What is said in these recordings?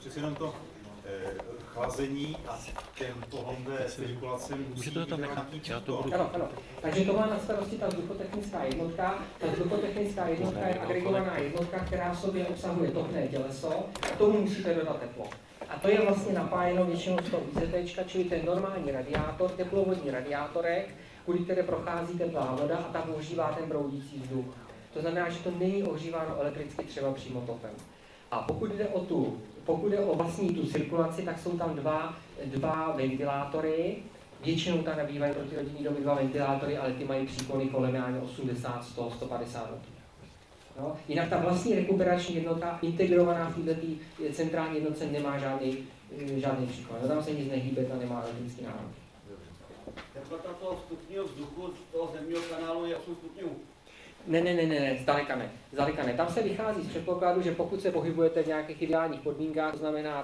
přeci jenom to chlazení a těm tohle cirkulace musí to tam nechat. Já to budu... Ano. Takže to má na starosti ta vzduchotechnická jednotka. Ta vzduchotechnická jednotka je agregovaná jednotka, která v sobě obsahuje topné těleso a tomu musíte dodat teplo. A to je vlastně napájeno většinou z toho IZT, čili ten normální radiátor, teplovodní radiátorek, kvůli které prochází teplá voda a tam ohřívá ten proudící vzduch. To znamená, že to není ohříváno elektricky třeba přímo topem. A pokud jde o vlastní tu cirkulaci, tak jsou tam dva ventilátory. Většinou tam nabývají pro ty rodinný domy 2 ventilátory, ale ty mají příkony kolem 80, 100, 150 metrů. No, jinak ta vlastní rekuperační jednotka, integrovaná v této centrální jednotce, nemá žádný příklad. No, tam se nic nehýbe, ta nemá elektrický návod. Teplota toho vstupního vzduchu z toho zemního kanálu je 8 stupňů. Ne, zdaleka ne. Tam se vychází z předpokladu, že pokud se pohybujete v nějakých ideálních podmínkách, to znamená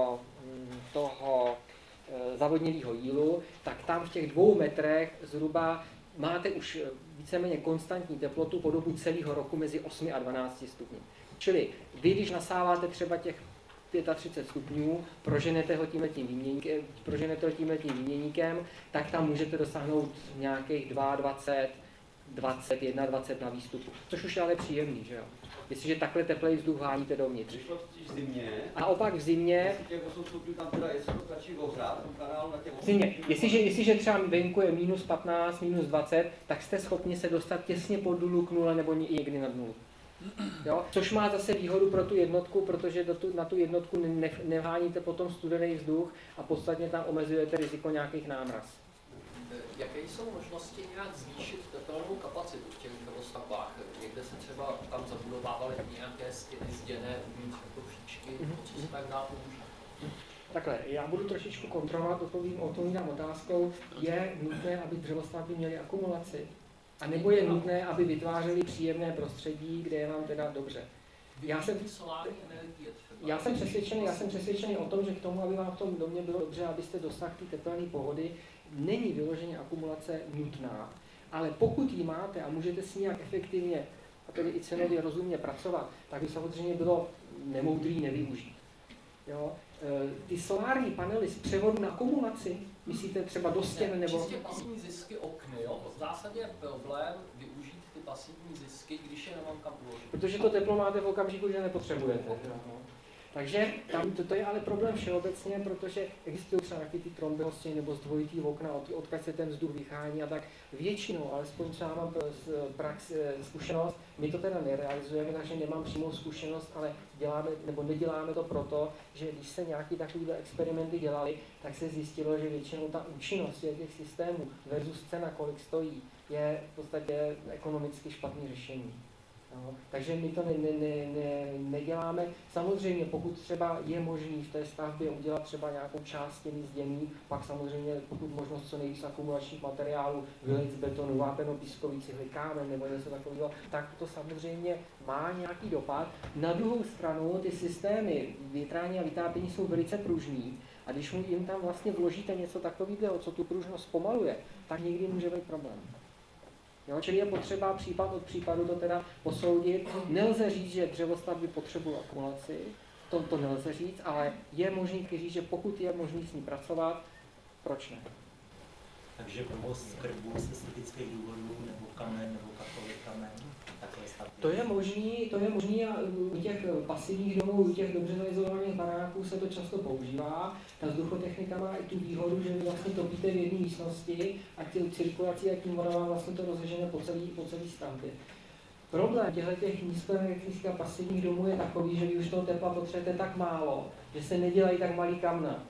toho zavodnělého jílu, tak tam v těch 2 metrech zhruba máte už víceméně konstantní teplotu po dobu celého roku mezi 8 a 12 stupni. Čili vy, když nasáváte třeba těch 35 stupňů, proženete ho tímhletím výměníkem, tak tam můžete dosáhnout nějakých 22, 21 na výstupu. Což už je ale příjemný, že jo? Jestliže takhle teplej vzduch háníte dovnitř. V zimě. A opak v zimě. Těch 8 stupňů tam teda, jestli to stačí ohřát, v kanálu na těch 8 zimě. Jestliže třeba venku je minus 15, minus 20, tak jste schopni se dostat těsně pod nulu k nule nebo někdy nad nulu. Jo? Což má zase výhodu pro tu jednotku, protože na tu jednotku neháníte potom studený vzduch a podstatně tam omezujete riziko nějakých námraz. Jaké jsou možnosti nějak zvýšit tepelnou kapacitu v těch novostavbách? Někde se třeba tam zabudovávaly nějaké stěny zděné uvnitř jako příčky, co se tak dá použít? Takhle, já budu trošičku kontrolovat, odpovídám otázkou, je nutné, aby dřevostavby měly akumulaci? A nebo je nutné, aby vytvářely příjemné prostředí, kde je vám teda dobře? Já jsem přesvědčený o tom, že k tomu, aby vám v tom domě bylo dobře, abyste dosáhli té tepelné pohody, není vyloženě akumulace nutná, ale pokud ji máte a můžete s ní nějak efektivně a tedy i cenově rozumně pracovat, tak by samozřejmě bylo nemoudrý nevyužít. Jo? Ty solární panely z převodu na akumulaci, myslíte třeba do stěn nebo... Čistě pasivní zisky okny, jo? V zásadě je problém využít ty pasivní zisky, když je nemám kam uložit. Protože to teplo máte v okamžiku, že nepotřebujete. Takže tam to je ale problém všeobecně, protože existují třeba taky ty trombyhosti nebo zdvojitý okna, odkud se ten vzduch vychání a tak většinou, alespoň třeba mám zkušenost, my to teda nerealizujeme, takže nemám přímou zkušenost, ale neděláme to proto, že když se nějaké takovéhle experimenty dělaly, tak se zjistilo, že většinou ta účinnost těch systémů versus cena, kolik stojí, je v podstatě ekonomicky špatné řešení. No, takže my to neděláme. Samozřejmě, pokud třeba je možný v té stavbě udělat třeba nějakou část stěny zděný, pak samozřejmě, pokud možnost co nejvíc akumulačních materiálů, vylejt z betonu, vápeno-pískový cihly, kámen nebo něco takového, tak to samozřejmě má nějaký dopad. Na druhou stranu ty systémy větrání a vytápění jsou velice pružný a když jim tam vlastně vložíte něco takového, co tu pružnost zpomaluje, tak někdy může být problém. Jo, čili je potřeba případ od případu to teda posoudit. Nelze říct, že dřevostavby potřebují akumulaci, to nelze říct, ale je možný říct, že pokud je možný s ní pracovat, proč ne? Takže provoz krbu z estetických důvodů, nebo kamen, nebo katový kamen, takové stavby. To je možný a u těch pasivních domů, u těch dobře zaizolovaných baráků se to často používá. Ta vzduchotechnika má i tu výhodu, že vy vlastně topíte v jedné místnosti a tím cirkulací a tím voda vám vlastně to rozřežené po celé stavbě. Problém těch nízkoenergetických a pasivních domů je takový, že vy už toho tepla potřebujete tak málo, že se nedělají tak malý kamna.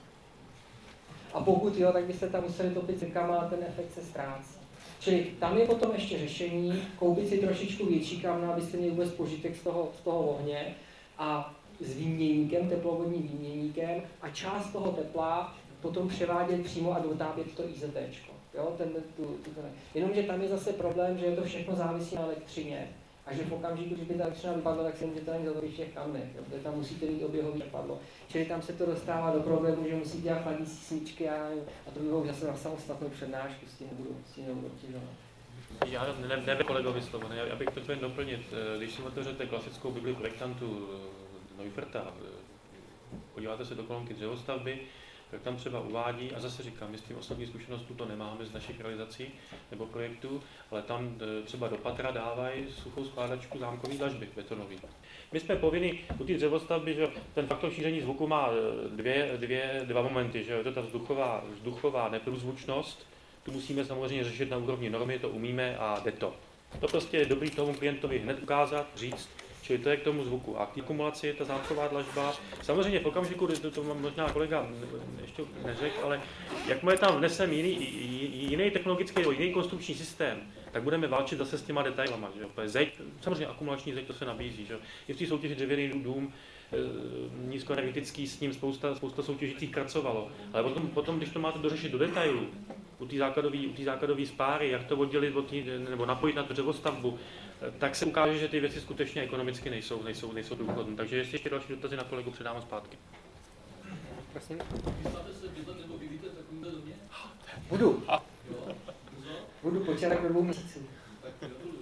A pokud jo, tak byste tam museli topit cirkama a ten efekt se ztrácí. Čili tam je potom ještě řešení koupit si trošičku větší kamna, abyste měli vůbec požitek z toho ohně a s výměníkem, teplovodním výměníkem a část toho tepla potom převádět přímo a dotápět to IZTčko. Jo, jenomže tam je zase problém, že je to všechno závisí na elektřině a že v okamžiku, když by ta elektřina vypadla, tak se můžete ani zatopit v těch kamnech, protože tam musíte mít oběhový čerpadlo. Čili tam se to dostává do problému, že musíte dělat chladící smyčky a to by bylo zase na samostatnou přednášku, s tím nebudu obtěžovat. Já nevím kolegovi slovo, já bych to jen doplnit. Když si otevřete klasickou Bibli projektantů Neuferta, podíváte se do kolonky dřevostavby, tak tam třeba uvádí, a zase říkám, my s tím osobní zkušeností to nemáme z našich realizací nebo projektů, ale tam třeba do patra dávají suchou skládačku zámkové dlažby betonový. My jsme povinni u té dřevostavby, že ten faktor šíření zvuku má dva momenty, že je to ta vzduchová neprůzvučnost, tu musíme samozřejmě řešit na úrovni normy, to umíme a jde to. To prostě je dobrý tomu klientovi hned ukázat, říct, čili to je k tomu zvuku. A k akumulaci je ta zámková dlažba. Samozřejmě v okamžiku, to možná kolega ještě neřekl, ale jakmile tam vnesem jiný technologický nebo jiný konstrukční systém, tak budeme válčit zase s těma detailama. Že? Zeď, samozřejmě akumulační zeď, to se nabízí. Že? I v té soutěži dřevěný dům, nízkoenergetický, s ním spousta soutěžících kracovalo. Ale potom, když to máte dořešit do detailů, u té základové spáry, jak to oddělit nebo napojit na dřevostavbu, tak se ukáže, že ty věci skutečně ekonomicky nejsou průchodné. Takže jestli ještě další dotazy na kolegu předávám zpátky. Prosím. Chystáte se bydlet nebo bydlíte v takovýmhle domě? Budu. Jo. Budu počítat do 2 měsíců. Tak gratuluju.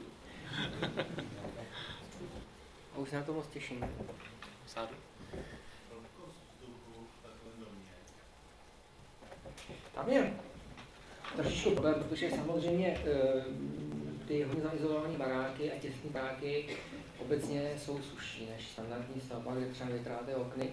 A už se na to moc těším. Sádu. Tam je trošičku problém, protože samozřejmě ty hodně zaizolované baráky a těsné baráky obecně jsou sušší než standardní stavba, kde třeba větráte okny.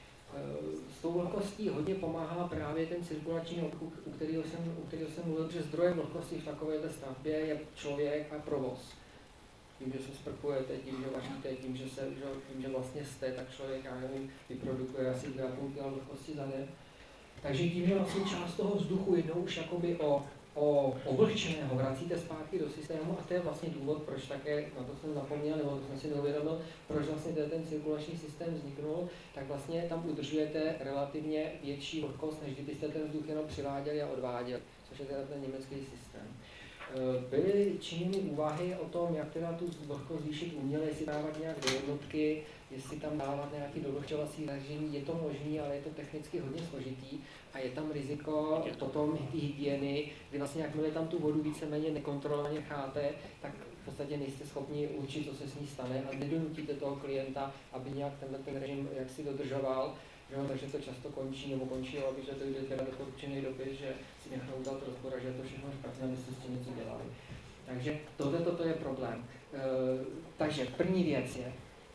S tou vlhkostí hodně pomáhá právě ten cirkulační obchod, u kterého jsem mluvil, že zdrojem vlhkosti v takovéto stavbě je člověk a provoz. Tím, že se sprchujete, tím, že vaříte, tím, že vlastně jste, tak člověk, já nevím, vyprodukuje asi 2,5 kg vlhkosti za den. Takže tím, že vlastně část toho vzduchu jednou už jakoby ovlhčeného vracíte zpátky do systému, a to je vlastně důvod, proč také, na to jsem zapomněl, nebo jsem si neuvědomil, proč vlastně ten cirkulační systém vzniknul, tak vlastně tam udržujete relativně větší vlhkost, než kdybyste ten vzduch jenom přiváděli a odváděli, což je teda ten německý systém. Byly činěny úvahy o tom, jak teda tu vlhkost zvýšit uměle, jestli dávat nějak do jednotky, jestli tam dávat nějaký dovlhčovací zařízení, je to možné, ale je to technicky hodně složitý a je tam riziko potom hygieny, kdy vlastně jakmile tam tu vodu víceméně nekontrolovaně cháte, tak v podstatě nejste schopni určit, co se s ní stane a nedonutíte toho klienta, aby nějak ten režim jaksi dodržoval. Jo, takže to často končí, aby že to jde teda doporučený dopis, že si nechal udělat rozbor a že je to všechno špatně, abyste s tím něco dělali. Takže toto je problém. Takže první věc je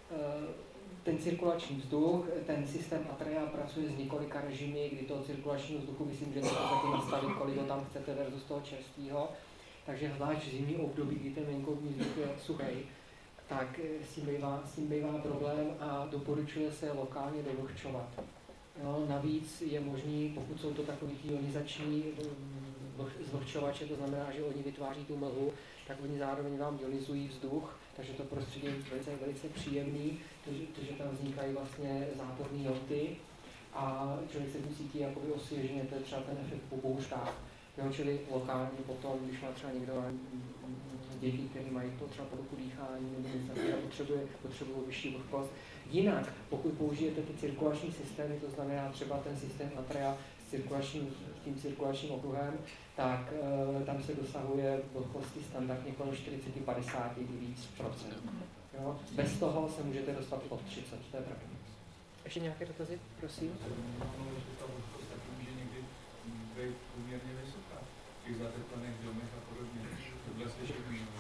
ten cirkulační vzduch, ten systém Atrea pracuje s několika režimy, kdy toho cirkulačního vzduchu, myslím, že to taky nastavit, kolik ho tam chcete versus toho čerstvého. Takže zvlášť v zimní období, kdy ten venkovní vzduch je suchý, tak s tím bývá problém a doporučuje se lokálně dovlhčovat. No, navíc je možný, pokud jsou to takový ionizační zvlhčovače, to znamená, že oni vytváří tu mlhu, tak oni zároveň vám ionizují vzduch, takže to prostředí je velice příjemný, protože tam vznikají vlastně záporné joty a člověk se tím cítí jakoby osvěženě, to je třeba ten efekt po bouřkách. Jo, čili lokálně potom, když má třeba někdo děti, které mají to třeba poruchu dýchání nebo něco takového, potřebují vyšší vlhkost. Jinak, pokud použijete ty cirkulační systémy, to znamená třeba ten systém Atrea s tím cirkulačním okruhem, tak tam se dosahuje vlhkosti standardně kolem 40-50 i víc procent. Jo? Bez toho se můžete dostat pod 30, to je pravda. Ještě nějaké dotazy, prosím? Ta vlhkost taky může někdy být poměrně vysoká. V těch zateplených domech a podobně. Tohle slyším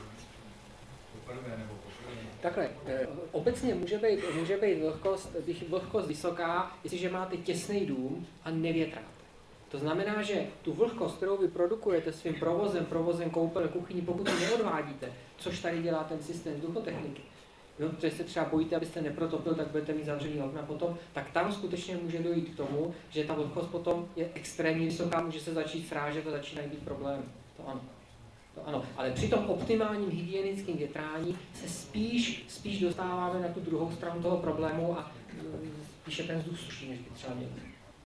poprvé nebo poprvé. Takhle, obecně může být vlhkost vysoká, jestliže máte těsný dům a nevětráte. To znamená, že tu vlhkost, kterou vy produkujete svým provozem koupele, kuchyní, pokud ji neodvádíte, což tady dělá ten systém vzduchotechniky, jo, protože se třeba bojíte, abyste neprotopil, tak budete mít zavřený okna potom, tak tam skutečně může dojít k tomu, že ta vlhkost potom je extrémně vysoká, může se začít srážet a začínají být problémy. To ano. Ale při tom optimálním hygienickém větrání se spíš dostáváme na tu druhou stranu toho problému a spíše ten vzduch suší, než by třeba měl.